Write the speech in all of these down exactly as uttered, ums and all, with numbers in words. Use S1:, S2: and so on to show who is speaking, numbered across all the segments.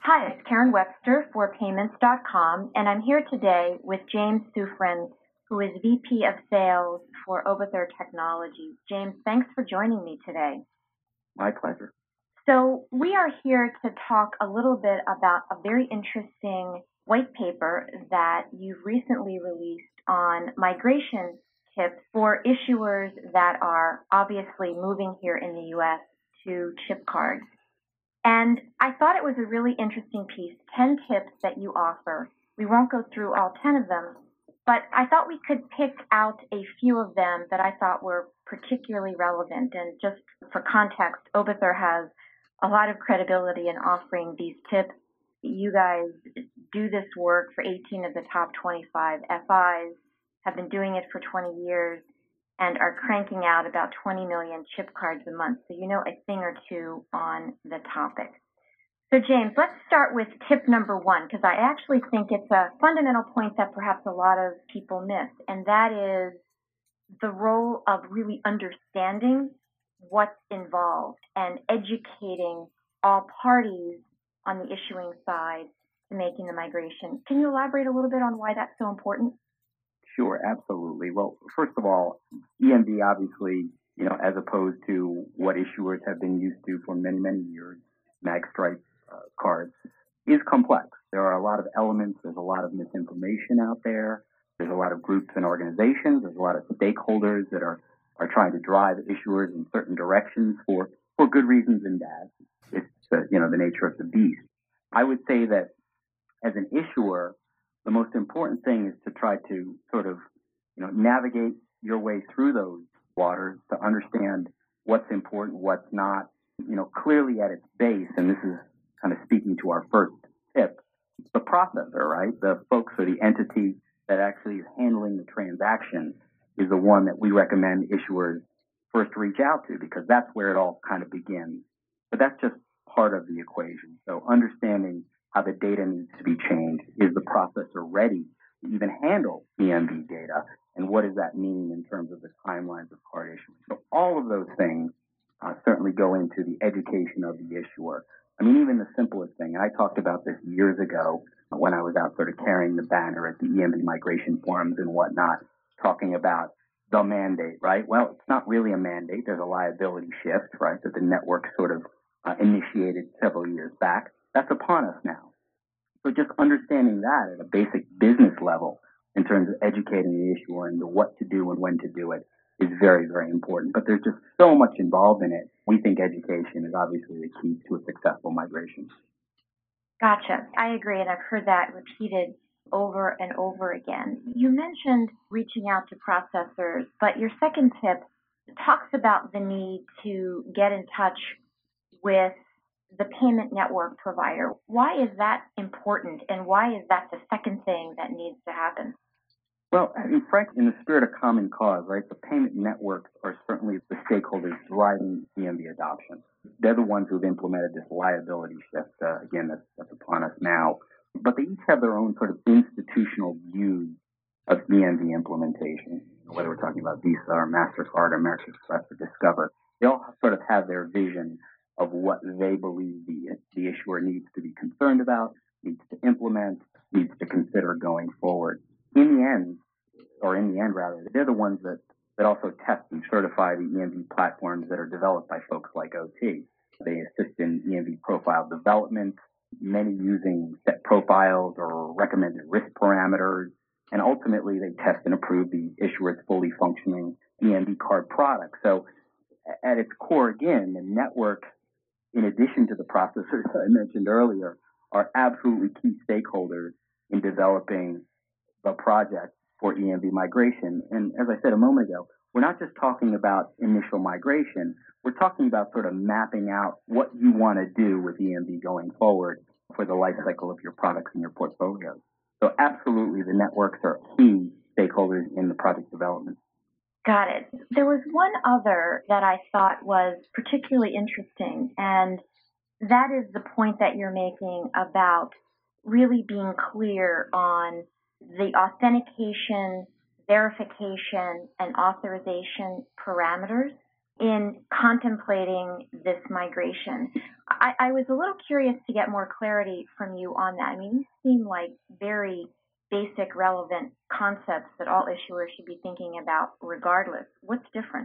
S1: Hi, it's Karen Webster for Payments dot com, and I'm here today with James Soufran, who is V P of Sales for Oberthur Technologies. James, thanks for joining me today.
S2: My pleasure.
S1: So we are here to talk a little bit about a very interesting white paper that you've recently released on migration tips for issuers that are obviously moving here in the U S to chip cards. And I thought it was a really interesting piece, ten tips that you offer. We won't go through all ten of them, but I thought we could pick out a few of them that I thought were particularly relevant. And just for context, Oberthur has a lot of credibility in offering these tips. You guys do this work for eighteen of the top twenty-five F Is, have been doing it for twenty years, and are cranking out about twenty million chip cards a month. So you know a thing or two on the topic. So James, let's start with tip number one, because I actually think it's a fundamental point that perhaps a lot of people miss, and that is the role of really understanding what's involved and educating all parties on the issuing side to making the migration. Can you elaborate a little bit on why that's so important?
S2: Sure, absolutely. Well, first of all, E M V obviously, you know, as opposed to what issuers have been used to for many, many years, magstripe uh, cards, is complex. There are a lot of elements. There's a lot of misinformation out there. There's a lot of groups and organizations. There's a lot of stakeholders that are, are trying to drive issuers in certain directions for, for good reasons and bad. It's, uh, you know, the nature of the beast. I would say that as an issuer, the most important thing is to try to sort of, you know, navigate your way through those waters to understand what's important, what's not, you know, clearly at its base. And this is kind of speaking to our first tip, the processor, right? The folks or the entity that actually is handling the transaction is the one that we recommend issuers first reach out to, because that's where it all kind of begins. But that's just part of the equation. So understanding how the data needs to be changed. Is the processor ready to even handle E M V data? And what does that mean in terms of the timelines of card issuing? So all of those things uh, certainly go into the education of the issuer. I mean, even the simplest thing, and I talked about this years ago when I was out sort of carrying the banner at the E M V migration forums and whatnot, talking about the mandate, right? Well, it's not really a mandate. There's a liability shift, right, that the network sort of uh, initiated several years back. That's upon us now. So just understanding that at a basic business level in terms of educating the issuer and the what to do and when to do it is very, very important. But there's just so much involved in it. We think education is obviously the key to a successful migration.
S1: Gotcha. I agree, and I've heard that repeated over and over again. You mentioned reaching out to processors, but your second tip talks about the need to get in touch with the payment network provider. Why is that important, and why is that the second thing that needs to happen?
S2: Well, I mean, frankly, in the spirit of common cause, right, the payment networks are certainly the stakeholders driving E M V adoption. They're the ones who've implemented this liability shift. Uh, again, that's, that's upon us now. But they each have their own sort of institutional views of E M V implementation, whether we're talking about Visa or MasterCard or American Express or Discover. They all sort of have their vision of what they believe the, the issuer needs to be concerned about, needs to implement, needs to consider going forward. In the end, or in the end rather, they're the ones that, that also test and certify the E M V platforms that are developed by folks like O T. They assist in E M V profile development, many using set profiles or recommended risk parameters, and ultimately they test and approve the issuer's fully functioning E M V card product. So at its core, again, the network, in addition to the processors I mentioned earlier, are absolutely key stakeholders in developing the project for E M V migration. And as I said a moment ago, we're not just talking about initial migration. We're talking about sort of mapping out what you want to do with E M V going forward for the life cycle of your products and your portfolios. So absolutely, the networks are key stakeholders in the project development.
S1: Got it. There was one other that I thought was particularly interesting, and that is the point that you're making about really being clear on the authentication, verification, and authorization parameters. in contemplating this migration. I, I was a little curious to get more clarity from you on that. I mean, these seem like very basic, relevant concepts that all issuers should be thinking about regardless. What's different?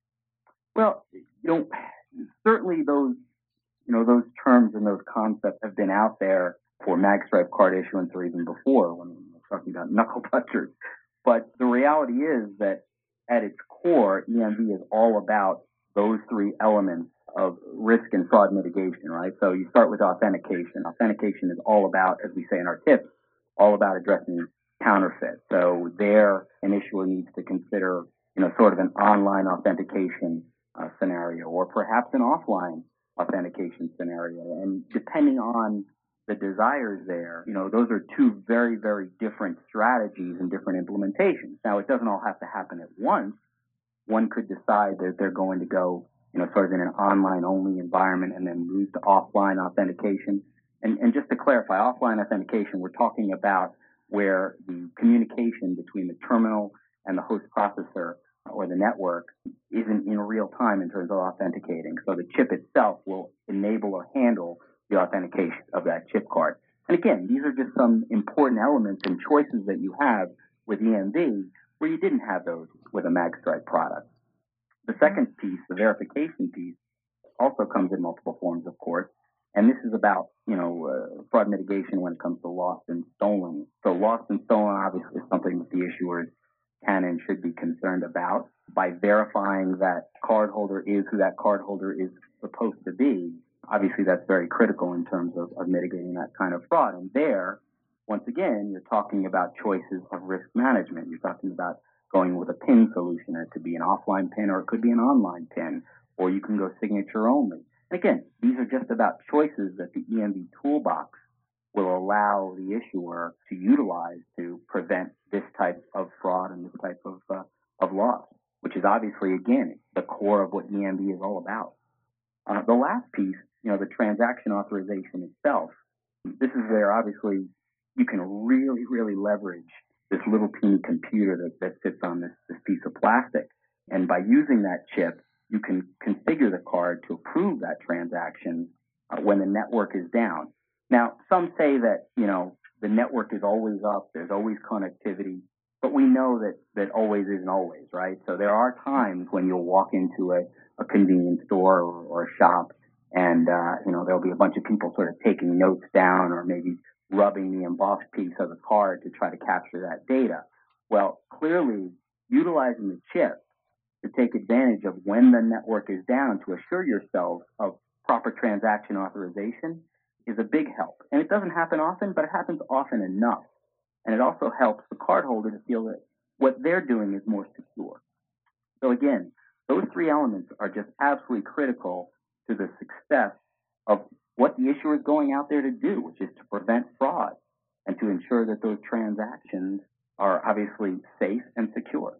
S2: Well, you know, certainly those, you know, those terms and those concepts have been out there for magstripe card issuance or even before when we're talking about knuckle touchers. But the reality is that at its core, E M V is all about those three elements of risk and fraud mitigation, right? So you start with authentication. Authentication is all about, as we say in our tips, all about addressing counterfeit. So there, an issuer needs to consider, you know, sort of an online authentication uh, scenario or perhaps an offline authentication scenario. And depending on the desires there, you know, those are two very, very different strategies and different implementations. Now, it doesn't all have to happen at once. One could decide that they're going to go, you know, sort of in an online-only environment and then move to offline authentication. And, and just to clarify, offline authentication, we're talking about where the communication between the terminal and the host processor or the network isn't in real time in terms of authenticating. So the chip itself will enable or handle the authentication of that chip card. And again, these are just some important elements and choices that you have with E M V where you didn't have those with a magstripe product. The second piece, the verification piece, also comes in multiple forms, of course. And this is about, you know, uh, fraud mitigation when it comes to lost and stolen. So lost and stolen obviously is something that the issuers can and should be concerned about. By verifying that cardholder is who that cardholder is supposed to be, obviously that's very critical in terms of, of mitigating that kind of fraud. And there, once again, you're talking about choices of risk management. You're talking about going with a PIN solution. It could be an offline PIN or it could be an online PIN, or you can go signature only. And again, these are just about choices that the E M V toolbox will allow the issuer to utilize to prevent this type of fraud and this type of uh, of loss, which is obviously, again, the core of what E M V is all about. Uh, the last piece, you know, the transaction authorization itself, this is where obviously you can really, really leverage this little puny computer that, that sits on this, this piece of plastic. And by using that chip, you can configure the card to approve that transaction uh, when the network is down. Now, some say that, you know, the network is always up, there's always connectivity, but we know that, that always isn't always, right? So there are times when you'll walk into a, a convenience store or, or a shop and, uh, you know, there'll be a bunch of people sort of taking notes down or maybe rubbing the embossed piece of the card to try to capture that data. Well, clearly, utilizing the chip to take advantage of when the network is down to assure yourself of proper transaction authorization is a big help. And it doesn't happen often, but it happens often enough. And it also helps the cardholder to feel that what they're doing is more secure. So again, those three elements are just absolutely critical to the success of what the issuer is going out there to do, which is to prevent fraud and to ensure that those transactions are obviously safe and secure.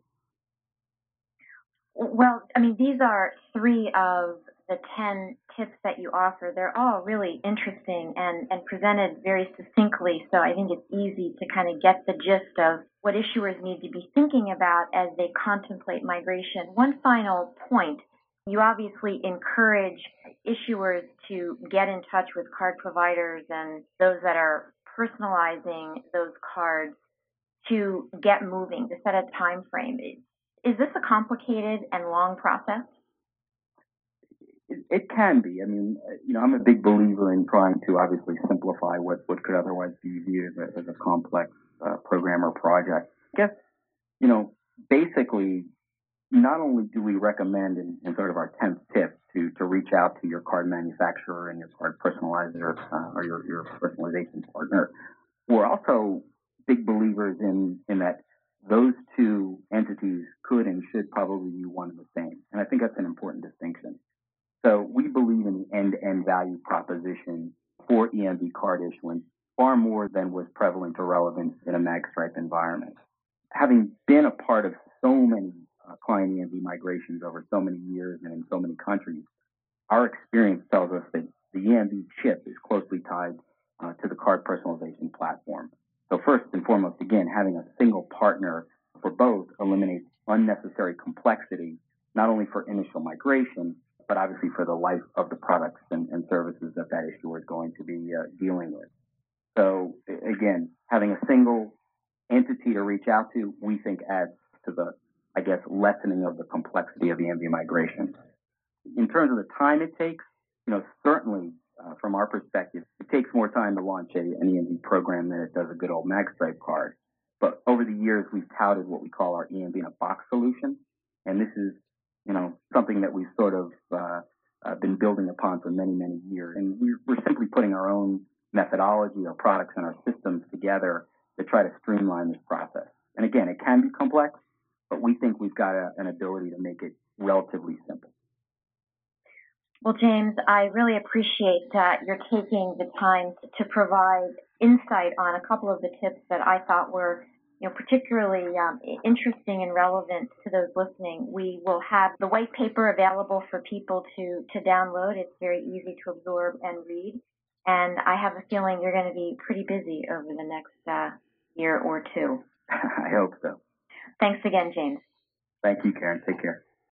S1: Well, I mean, these are three of the ten tips that you offer. They're all really interesting and, and presented very succinctly, so I think it's easy to kind of get the gist of what issuers need to be thinking about as they contemplate migration. One final point. You obviously encourage issuers to get in touch with card providers and those that are personalizing those cards to get moving, to set a time frame. Is this a complicated and long process?
S2: It, it can be. I mean, you know, I'm a big believer in trying to obviously simplify what, what could otherwise be viewed as a, as a complex uh, program or project. I guess, you know, basically, not only do we recommend in, in sort of our tenth tip to, to reach out to your card manufacturer and your card personalizer uh, or your, your personalization partner, we're also big believers in, in that those two entities could and should probably be one and the same. And I think that's an important distinction. So we believe in the end-to-end value proposition for E M V card issuance far more than was prevalent or relevant in a magstripe environment. Having been a part of so many uh, client E M V migrations over so many years and in so many countries, our experience tells us that the E M V chip is closely tied uh, to the card personalization platform. So first and foremost, again, having a single partner for both eliminates unnecessary complexity, not only for initial migration, but obviously for the life of the products and, and services that that issuer is going to be uh, dealing with. So again, having a single entity to reach out to, we think adds to the, I guess, lessening of the complexity of E M V migration. In terms of the time it takes, you know, certainly uh, from our perspective, it takes more time to launch a, an E M V program than it does a good old MagStripe card. But over the years, we've touted what we call our E M V in a box solution, and this is, you know, something that we've sort of uh, uh, been building upon for many, many years. And we're, we're simply putting our own methodology, our products, and our systems together to try to streamline this process. And again, it can be complex, but we think we've got a, an ability to make it relatively simple.
S1: Well, James, I really appreciate that you're taking the time to provide insight on a couple of the tips that I thought were, you know, particularly um, interesting and relevant to those listening. We will have the white paper available for people to, to download. It's very easy to absorb and read. And I have a feeling you're going to be pretty busy over the next uh, year or two.
S2: I hope so.
S1: Thanks again, James.
S2: Thank you, Karen. Take care.